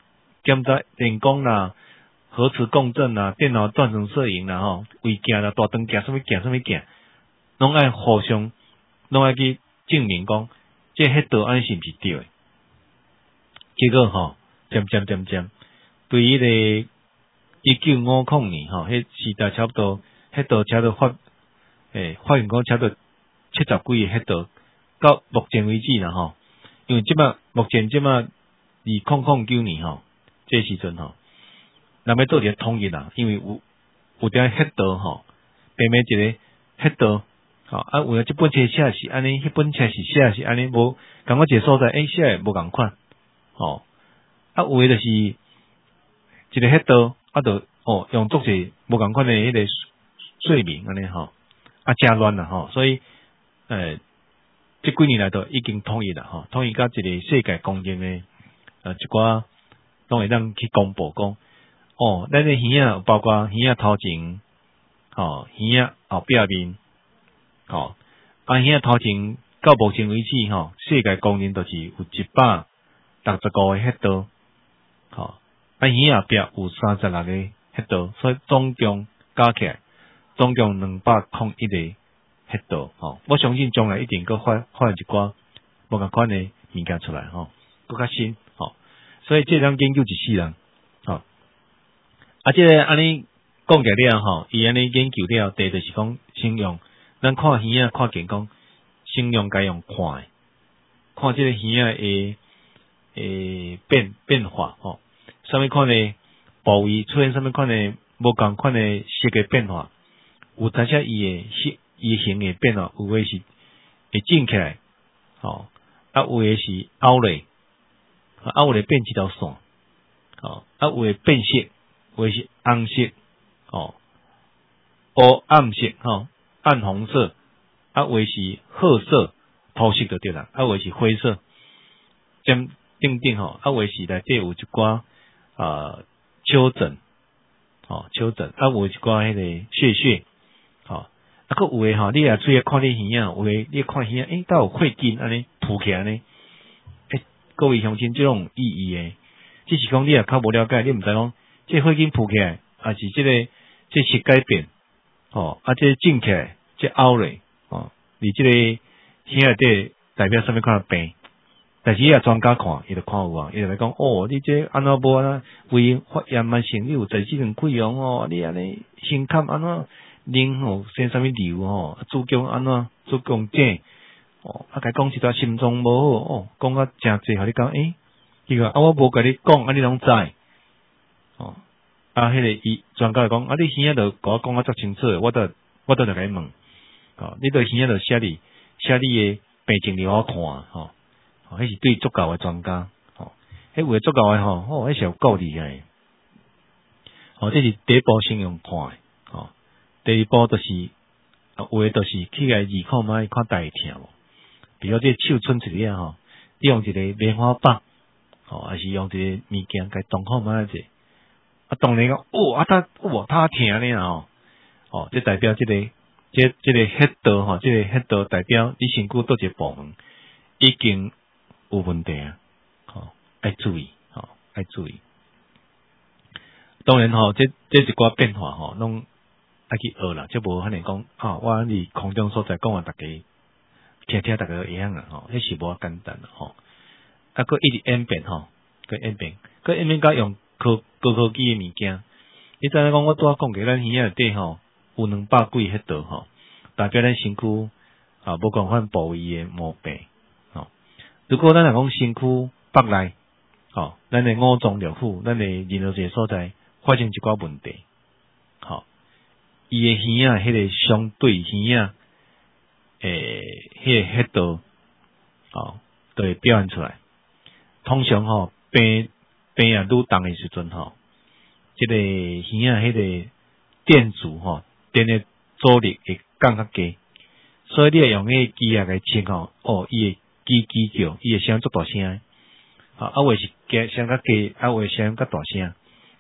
检查电工啦、核磁共振啦、电脑断层摄影啦吼，胃镜啦、大肠镜什么镜什么镜，拢爱互相拢爱去证明讲，这迄道安是毋是对的。结果吼，渐渐渐渐，对于迄个一九五零年吼，迄时代差不多，迄道车都发，诶，发现讲车都七十几个迄道，到目前为止啦吼，因为即摆目前即摆二零零九年吼，这时阵吼，咱要做一个统一啦，因为有有点迄道吼，偏偏一个迄道，吼啊，有诶即本册写是安尼，迄本册是写是安尼，无感觉一个所在，诶，写诶无共款，吼，啊，有诶就是一个迄道。啊，就哦，用足侪无共款的迄个说明安尼吼，啊，真乱啦吼，所以诶，即几年来都已经统一啦吼，统一到一个世界公认的呃一寡，拢会当去公布讲，哦，咱的耳仔包括耳仔头前，吼，耳仔后壁面，吼，啊，耳仔头前到目前为止吼，世界公认就是有一百六十五个迄道，吼。啊，耳后壁有三十六个迄道，所以总共加起来，总共两百零一个迄道。吼，我相信将来一定搁发发现一寡无共款的物件出来，吼，搁较新，吼。所以这项研究一世人，吼。啊，这个安尼讲起来吼，伊安尼研究了，第就是讲先用咱看耳仔看健康，先用该用看的，看这个耳仔的诶变变化，吼。什么款的部位出现什么款的无共款的色嘅变化，有当下伊嘅形伊形嘅变化，有诶是会正起来，吼，啊有诶是凹咧，啊有咧变一条线，吼，啊有诶变色，有诶是红色，吼，乌暗色，吼，暗红色，啊有诶是褐色，土色就对啦，啊有诶是灰色，将定定吼，啊有诶是内底有一寡。啊，丘疹，吼丘疹，啊有一寡迄个血血，吼，啊佮有诶吼，你也出去看你耳仔，有诶你看耳仔，诶，倒有血筋安尼浮起来呢，诶，各位乡亲，即种有意义诶，只是讲你也较无了解，你毋知讲，即血筋浮起来，啊是即、这个即是改变，吼，啊即正起来，即凹咧，吼，你即个耳仔底代表什么款诶病？但是伊也专家看，伊就看有啊，伊就来讲，哦，你这安怎无啊？胃发炎慢性，你有在这种溃疡哦，你安尼心坎安怎凝吼生啥物瘤吼，子宫安怎子宫颈哦，啊，甲讲一段心脏无好哦，讲啊诚济，互你讲，诶，伊个啊我无甲你讲，啊你拢知哦，啊，迄、那个伊专家讲，啊你耳仔就甲我讲啊足清楚，我都我都来甲你问，哦，你对耳仔就写你写你诶病情给我看，吼、哦。哦，迄是对足够诶专家，吼，迄有诶足够诶吼，哦，迄是有够厉害。哦，这是第一步先用看诶，吼，第二步就是啊，有诶就是去来耳孔买看大会疼无，比如这手伸出去啊吼，你用一个棉花棒，吼，还是用一个物件甲洞口买者，啊，当然讲，哦，啊，他哇，他疼呢吼，哦，这代表这个这这个迄道吼，这个迄道代表你身躯倒一个部分已经。有问题啊，吼，爱注意，吼，爱注意。当然吼，这这一寡变化吼，拢爱去学啦，即无可能讲，啊，我伫空中所在讲啊，大家听听大家会晓啊，吼，迄是无简单啦，吼。啊，佮一直演变吼，佮演变，佮演变甲用科高科技诶物件。你知影讲，我拄仔讲过，咱耳仔内底吼有两百几迄道吼，代表咱身躯啊无共款部位诶毛病。如果咱来讲身躯北内，吼，咱的五脏六腑，咱的任何一个所在发生一寡问题，吼，伊的耳仔迄个相对耳仔，诶，迄个迄道，吼，都会表现出来。通常吼，病病啊愈重的时阵吼，即、这个耳仔迄个电阻吼，电的阻力会降较低，所以你要用迄个机啊来称吼，哦，伊会。叽叽叫，伊会声足大声，啊，啊话是加声较低，啊话声较大声，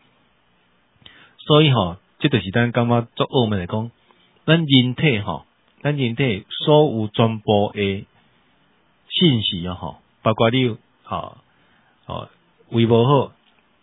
所以吼，这就是咱感觉做澳门来讲，咱人体吼，咱人体所有全部诶信息啊吼，包括你吼吼胃无好，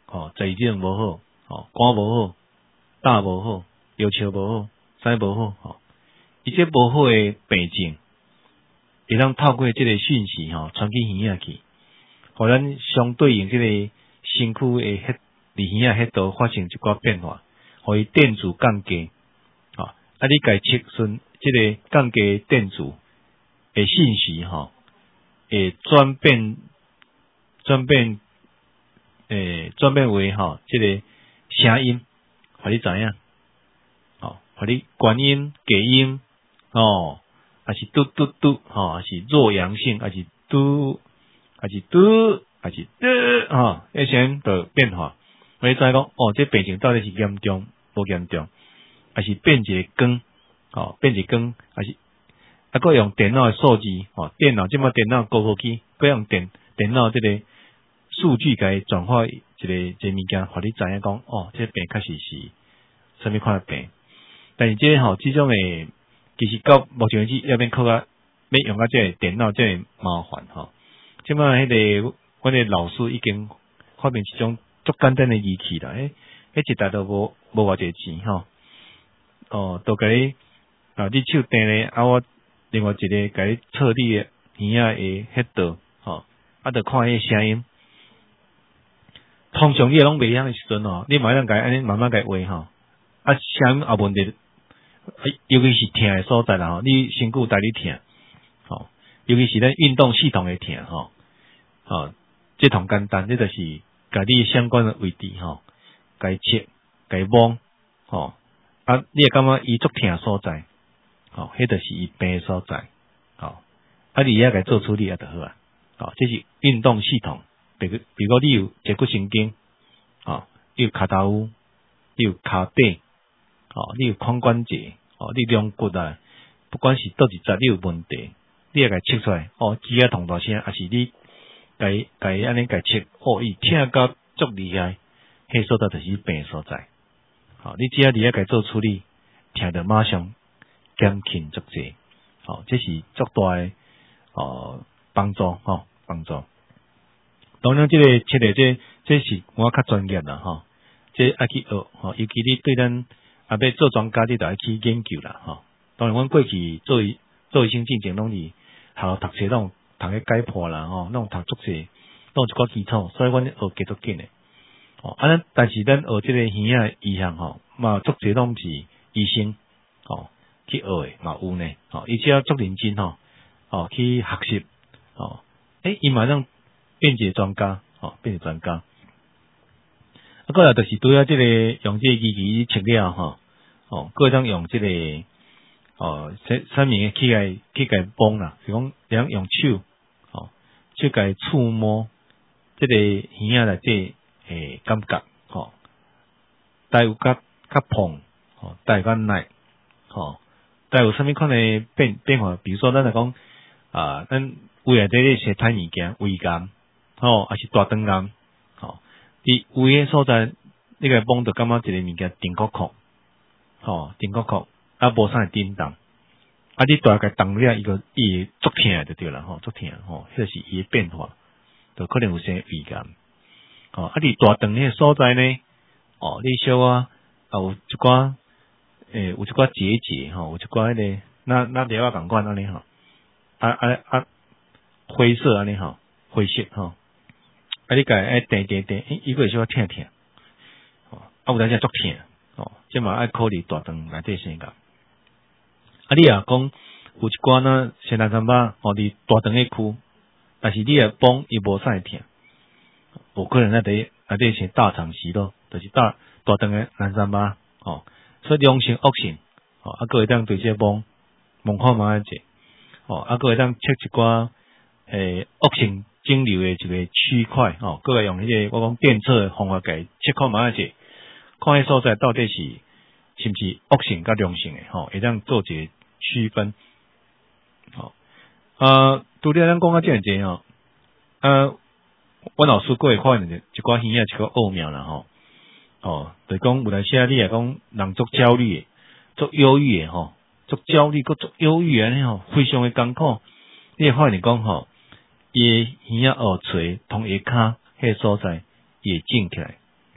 吼，坐姿无好，吼，肝无好，胆无好，腰笑无好，啥无好，吼，伊这无好诶病症，会当透过即个讯息吼传去耳仔去，互咱相对应即个身躯诶迄伫耳仔迄度发生一寡变化，互伊电阻降低，吼，啊，你家测顺即个降低电阻诶信息吼，会转变转变诶转变为吼即个声音，互你知影，吼，互你关音、低音，哦，还是嘟嘟嘟，吼，还是弱阳性，还是嘟，还是嘟，还是嘟，吼，迄声音的变化，互你知讲，哦，这病情到底是严重无严重，还是变一个光，吼，变一个光，还是啊，佮用电脑的数字，吼，电脑即摆电脑高科技，佮用电电脑即个数据甲伊转化一个一个物件，互你知影讲，哦，这病确实是什么款的病。但是这吼，这种诶，其实到目前为止，要免靠啊，要用啊，这个电脑这个麻烦吼。即摆迄个，阮诶老师已经发明一种足简单诶仪器啦，诶，迄一台都无无偌济钱吼。哦，都甲你啊，你手电咧，啊我。另外一个甲你测你诶耳仔诶迄度，吼，啊，着看迄声音。通常你拢袂晓诶时阵吼，你嘛通甲安尼慢慢甲话吼，啊，声音也问题，尤其是疼诶所在啦吼，你身躯带你疼，吼，尤其是咱运动系统诶疼吼，吼，这同简单，这就是甲你相关诶位置吼，甲伊切，甲伊摸，吼，啊，你会感觉伊足疼所在。吼，迄就是伊病诶所在，吼，啊，你也甲做处理也就好啊，吼，这是运动系统，比如比如你有坐骨神经，吼，你有骹头乌，你有骹底，吼，你有髋关节，吼，你两骨啊，不管是倒一节你有问题，你也甲测出来，哦，指甲痛大声，还是你甲伊甲伊安尼甲测，哦，伊疼到足厉害，迄所在就是病诶所在，吼，你只要你也甲做处理，听着马上。减轻足济，吼，这是足大诶，哦，帮助，吼，帮助。当然，这个切的这这是我较专业啦，吼，这爱去学，吼，尤其你对咱啊要做专家，你就爱去研究啦，吼。当然，阮过去做做医生进前拢是学读册，拢读个解剖啦，吼，拢读足济，拢一寡基础，所以阮学几足紧诶。哦，啊，咱但是咱学这个耳仔医学吼，嘛足济拢是医生，吼。去学诶嘛有呢，吼，伊只要足认真吼，吼去学习，吼，诶，伊马上变一个专家，吼，变一个专家。啊，过来就是对啊，即个用即个机器测了吼，哦，过当用即个，哦，啥啥物诶去来去甲帮啦，是讲两用手，吼，去甲触摸即个耳仔内底诶感觉，吼，带有较较碰，吼，带有较耐，吼。但有啥物款诶变变化？比如说，咱来讲啊，咱胃内底咧食歹物件，胃癌，吼，还是大肠癌，吼，伫胃诶所在，你个摸着感觉一个物件顶壳壳，吼，顶壳壳，啊，无啥会震动，啊，你大概动了伊个伊会足疼就对啦，吼，足疼，吼，迄是伊诶变化，就可能有生胃癌，吼，啊，伫大肠迄个所在呢，哦，你小啊，啊有一寡。诶，有一寡结节吼，有一寡迄个，那那了啊共款安尼吼，啊啊啊，灰色安尼吼，灰色吼，啊你家爱定定定，伊个会小疼疼，吼，啊有当时足疼，吼，即嘛爱考虑大肠内底生癌。啊你啊讲有一寡呢，先来三巴，吼，伫大肠迄区，但是你也帮伊无啥会疼，有可能内底内底是大肠息肉，就是大大肠诶南三巴，吼。所以良性恶性，吼，啊，各会当对这帮望看卖者，吼，啊，各会当测一寡诶恶性肿瘤诶一个区块，吼，各会用迄个我讲电测诶方法甲测看卖者，看迄所在到底是是毋是恶性甲良性诶，吼，会当做一个区分，吼，啊，拄则咱讲啊，遮尔济吼，啊，阮老师过会发现一寡耳仔一个奥妙啦，吼。哦，就讲有当时啊，你也讲人足焦虑诶，足忧郁诶吼，足焦虑，佮足忧郁安尼吼，非常诶艰苦。你会发现讲吼，伊诶耳仔后垂同下骹迄个所在，伊会静起来，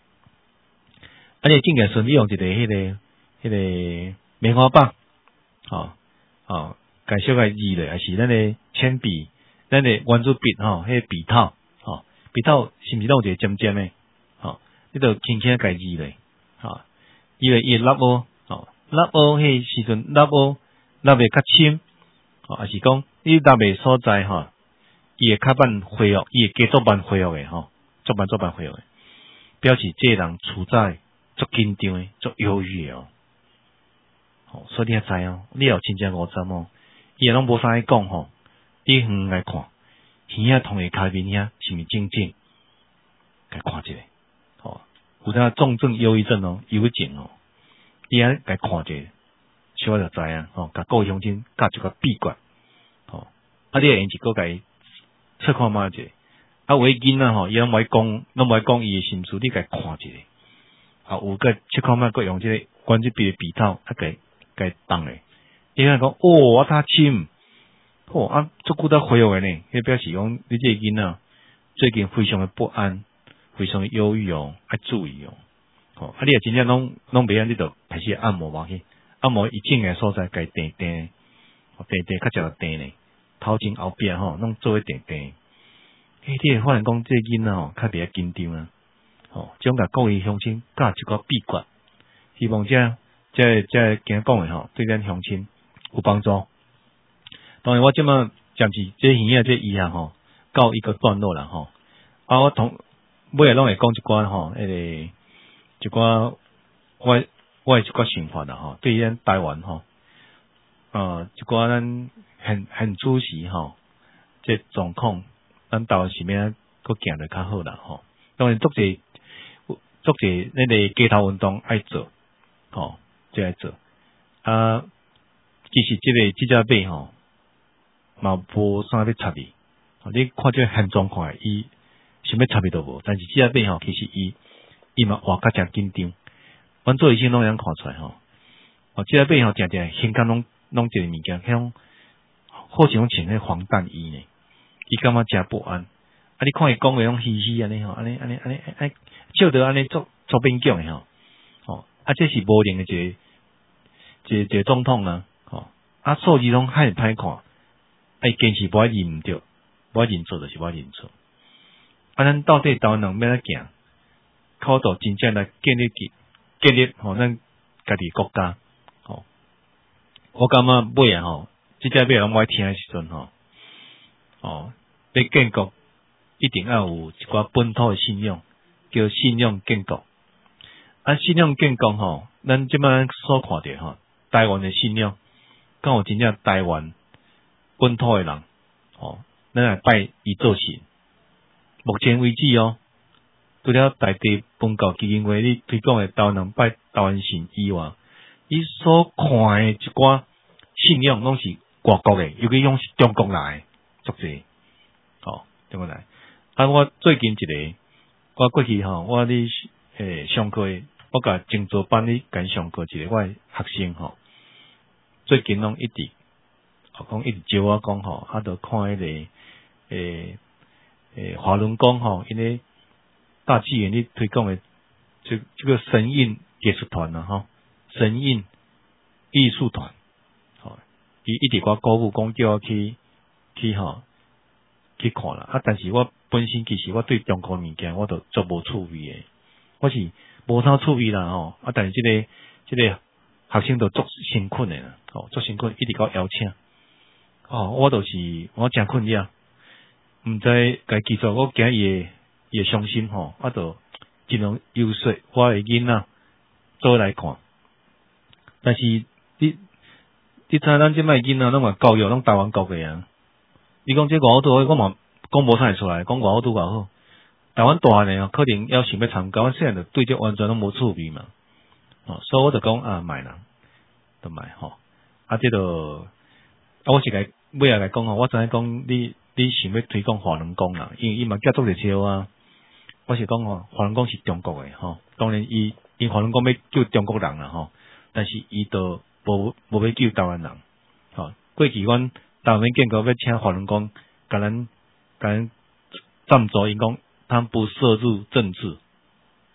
啊，你正经顺利用一个迄、那个迄、那个棉花棒，吼吼，介小个字咧，还是咱个铅笔，咱个圆珠笔吼，迄、那个笔套，吼，笔套是毋是拢有一个尖尖诶？吼，你著轻轻介字咧，吼，伊个伊个粒乌，吼，粒乌迄时阵粒乌粒会较深，吼，还是讲你粒个所在吼，伊会较慢恢复，伊会加速慢恢复诶，吼，足慢足慢恢复诶，表示这个人处在足紧张诶，足忧郁诶哦。哦，所以你也知哦，你有亲情五十哦，伊也拢无啥爱讲吼，你远来看，耳仔同个骹面遐是毋是正正？该看一下，吼，有当重症忧郁症哦，忧郁症哦，你啊该看一下，小可就知啊，吼，甲各位乡亲教一个秘诀，吼，啊，你会用一个该测看嘛者，啊，有诶囡仔吼，伊拢无爱讲，拢无爱讲伊诶心事，你该看一下，啊，有个测看嘛，佮用即个关节笔诶笔套，啊，该。该当诶，伊讲哦，我他亲，哦啊，足久才恢复诶呢，迄表示讲你这个囡仔最近非常诶不安，非常诶忧郁哦，要注意哦。吼、哦，啊，你若真正拢拢袂安，你著开始按摩嘛去，按摩伊正诶所在，该定定，定定较食定呢，头前后壁吼，拢做一定定。迄你会发现讲这个囡仔吼，较袂紧张啊。吼、哦，种甲各位乡亲教一个秘诀，希望这。这这今日讲诶吼，对咱乡亲有帮助。当然，我即马暂时这耳仔这医学吼，告一个段落啦吼。啊，我同尾下拢会讲一寡吼，迄个一寡我我诶一寡想法啦吼。对咱台湾吼，呃，一寡咱很很主席吼，这状况，咱台湾是免佫行得较好啦吼。当然，足侪足侪那个街头运动爱做，吼。这来做啊，其实这个这只马吼，嘛无啥要插伊。你看这现状看，伊想要插伊都无。但是这只马吼，其实伊伊嘛活较真紧张。阮做医生拢会看出来吼。哦，这只马吼，常常心肝拢拢一个物件，像好像穿迄防弹衣呢。伊感觉真不安。啊，你看伊讲话拢嘻嘻安尼吼，安尼安尼安尼安尼，笑得安尼做做勉强诶吼。哦，啊，这是无灵诶一个。一个总统啊，吼啊，数字拢遐歹看，哎，坚持无爱认毋着，无爱认错就是无爱认错。啊，咱到底台湾人要怎行？靠到真正来建立起建立吼，咱家己国家，吼。我感觉尾啊吼，即只尾拢我听诶时阵吼，哦，要建国一定要有一寡本土诶信用，叫信用建国。啊，信用建国吼，咱即摆所看着吼。台湾的信仰，敢有真正台湾本土的人，哦，咱来拜伊做神。目前为止哦，除了大地本教基金会你推广的台湾人拜台湾神以外，伊所看的一寡信仰拢是外国的，尤其拢是中国来的，足济，哦，中国来。啊，我最近一个，我过去吼，我咧诶上课，我甲静坐班咧甲上课一个我的学生吼。最近拢一直，我讲一直招我讲吼，啊，著看迄、那个诶诶华伦讲吼，因为大纪元咧推广诶，这这个神韵艺术团啊，吼，神韵艺术团，吼，伊一直我鼓舞讲叫我去去吼去看啦，啊，但是我本身其实我对中国物件我都足无趣味诶，我是无啥趣味啦吼，啊，但是即、這個即、這個學生都足辛苦诶啦。哦，足辛苦，一直搞邀請。哦，我就是我真困擾，毋知該記住我驚伊誒伊誒傷心吼，我就盡量遊說我誒囡仔做來看。但是你你知咱即擺囡仔攏嘛教育攏台灣教嘅啊。你講即外口拄好，我嘛講無啥會出來，講外口拄偌好。台灣大漢誒，可能要想要參加，我細漢就對這完全攏無趣味嘛。哦，所以我就講啊，賣啦，都賣吼。啊，這個啊，我是來尾下來講吼，我知影講你你想要推廣華人講啦，因為伊嘛叫做一招啊。我是講吼，華人講是中國誒吼，當然伊因華人講要叫中國人啦吼，但是伊都無無要叫台灣人。吼，過去阮台灣建國要請華人講，甲咱甲咱贊助，因講他不涉入政治，吼，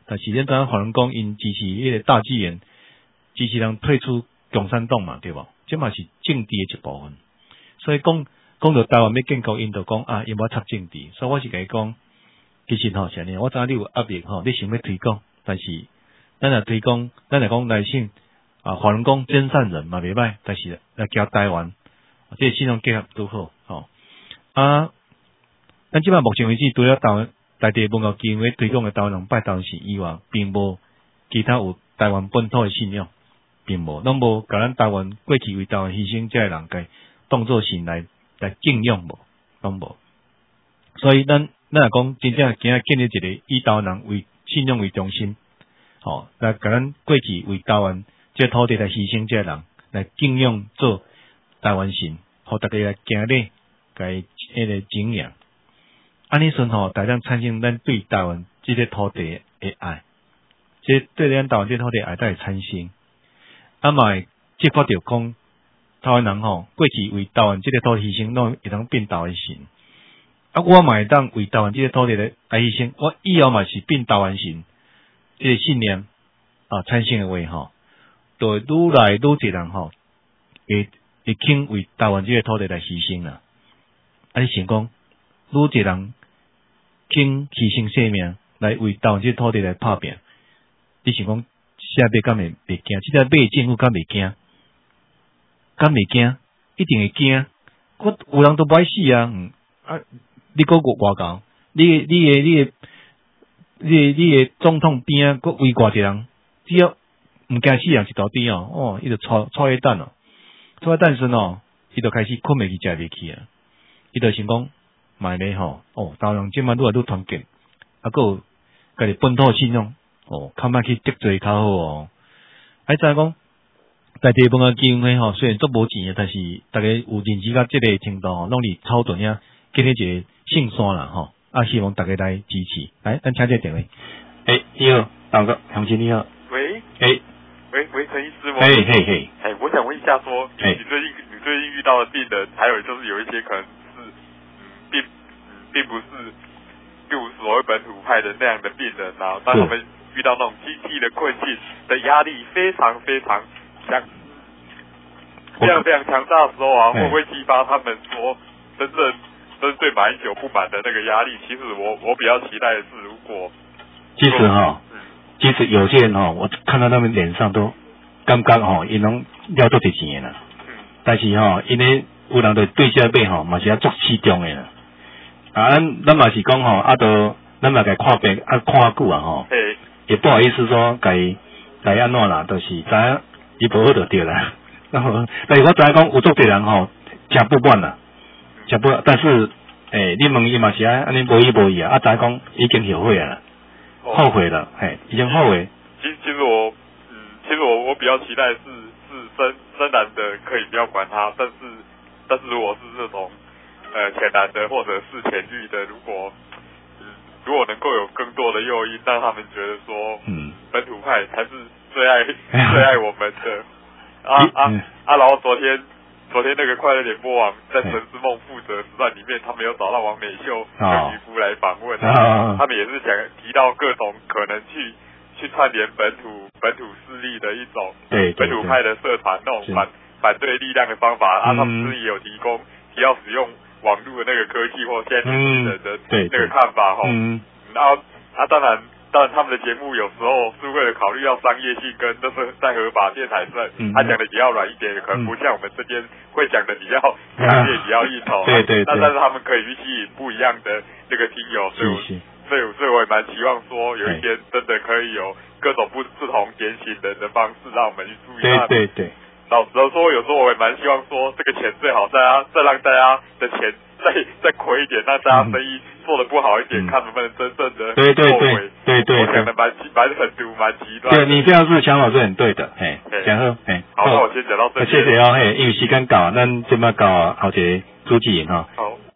但是咱知影华人讲因支持迄个大纪元支持人退出共产党嘛，对无？这嘛是政治的一部分。所以讲讲到台湾要建国，因就讲啊，因要插政治。所以我是甲伊讲，其实吼，是安尼，我知影你有压力吼，你想要推广，但是咱来推广，咱来讲来信啊，华人讲真善人嘛袂歹，但是来交台湾，这信用结合拄好吼啊。咱即摆目前为止，除了台湾内地文化基金会推广的台湾人拜台湾神以外，并无其他有台湾本土的信仰，并无，拢无甲咱台湾过去为台湾牺牲这人该当作神来来敬仰无，拢无。所以咱咱来讲，真正今仔建立一个以台湾人为信仰为中心，吼、哦，来甲咱过去为台湾这土地来牺牲这人来敬仰做台湾神，互大家来行礼，甲伊迄个敬仰。安尼时吼，大家产生咱对台湾这个土地的爱，即对咱台湾这个土地的爱才会产生。啊嘛会激发着讲，台湾人吼过去为台湾这个土地牺牲，拢会当变台湾神。啊，我嘛会当为台湾这个土地来来牺牲，我以后嘛是变台湾神。这个信念啊产生的话吼，就会愈来愈侪人吼，会会肯为台湾这个土地来牺牲啦。啊，你想讲，愈侪人肯牺牲性命来为台湾这个土地来拍拼，你想讲下辈敢会袂惊？即个马政府敢袂惊？敢袂惊？一定会惊。我有人都不爱死啊！嗯啊，你搁外交，你你的你的你的你的总统边啊，搁围挂一人，只要毋惊死人一条边哦，哦，伊就炒炒一蛋哦，炒一蛋时哦，伊就开始困袂去，食袂去啊，伊就想讲。买咧吼，哦，台湾人即摆愈来愈团结，啊，佮有家己本土信用，哦，较莫去得罪较好哦。啊，再讲内地文化基金会吼，虽然足无钱诶，但是大家有认识到即个程度吼，拢伫草屯遐建立一个圣山啦吼，啊，希望大家来支持。来，咱请这电话。诶、欸，你好，大哥，乡亲你好。 喂。 诶、欸。 喂喂，陈医师吗？ 嘿嘿嘿。 哎，我想问一下说， 欸、 你最近你最近遇到的病人，还有就是有一些可能。并并不是并不是所谓本土派的那样的病人啊，当他们遇到那种经济的困境的压力非常非常强，非常非常强大的时候啊，会不会激发他们说真正真正对马英九不满的那个压力？其实我我比较期待的是，如果其实哈，嗯、其实有些人哈，我看到他们脸上都刚刚哈，伊拢了做几钱啦，嗯、但是哈，因为有人对对下辈吼，嘛是要足始终的啦。啊，咱咱嘛是讲吼，啊，都咱嘛甲看病啊看啊久啊吼，也不好意思说甲伊甲伊安怎啦，都、就是知影伊无好就对啦。然后，但是我知影讲有足侪人吼，食不惯啦，食不，但是诶、欸，你问伊嘛是安尼无依无依啊，啊，知影讲已经后悔啦，哦、后悔了，嘿，已经后悔。 其其实我，嗯，其实我我比较期待是是深深蓝的可以不要管他，但是但是如果是这种。呃，浅蓝的或者是浅绿的，如果、嗯、如果能够有更多的诱因，让他们觉得说，嗯，本土派才是最爱最爱我们的。啊啊啊！然后昨天昨天那个快乐联播网在陈思梦负责时段里面，他们有找到王美秀跟渔夫来访问、啊，他们也是想提到各种可能去去串联本土本土势力的一种对本土派的社团那种反反对力量的方法，啊，他们自己也有提供提到使用。网络的那个科技或现在年轻人的那个看法哈，嗯，然后啊当然当然他们的节目有时候是为了考虑要商业性跟就是在合法电台上，嗯、他讲的比较软一点，可能不像我们这边会讲的比较强烈、比较硬哦。 对对对。 那但是他们可以去吸引不一样的这个听友，所以我所以所以我也蛮期望说有一天真的可以有各种不不同典型人的方式让我们去注意。 对对对。 老实说，有时候我也蛮希望说，这个钱最好大家再让大家的钱再再亏一点，让大家生意做得不好一点，嗯、看能不能真正的对对对对对， 我讲的蛮蛮狠毒蛮极端。 对你这样是想法是很对的，嘿，讲好，嘿。 好，那我先讲到这里。 谢谢哦，嘿，因为时间到，咱今麦到后一个主持人哈。 好。